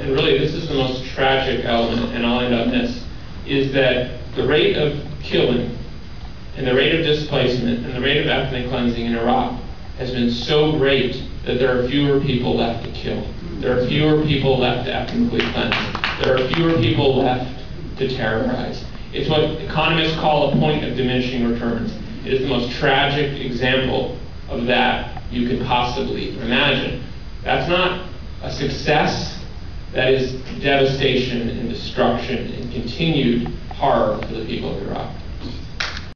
and really this is the most tragic element, and I'll end on this, is that the rate of killing and the rate of displacement and the rate of ethnic cleansing in Iraq has been so great that there are fewer people left to kill. There are fewer people left to ethnically cleanse. There are fewer people left to terrorize. It's what economists call a point of diminishing returns. It is the most tragic example of that you could possibly imagine. That's not a success. That is devastation and destruction and continued horror for the people of Iraq.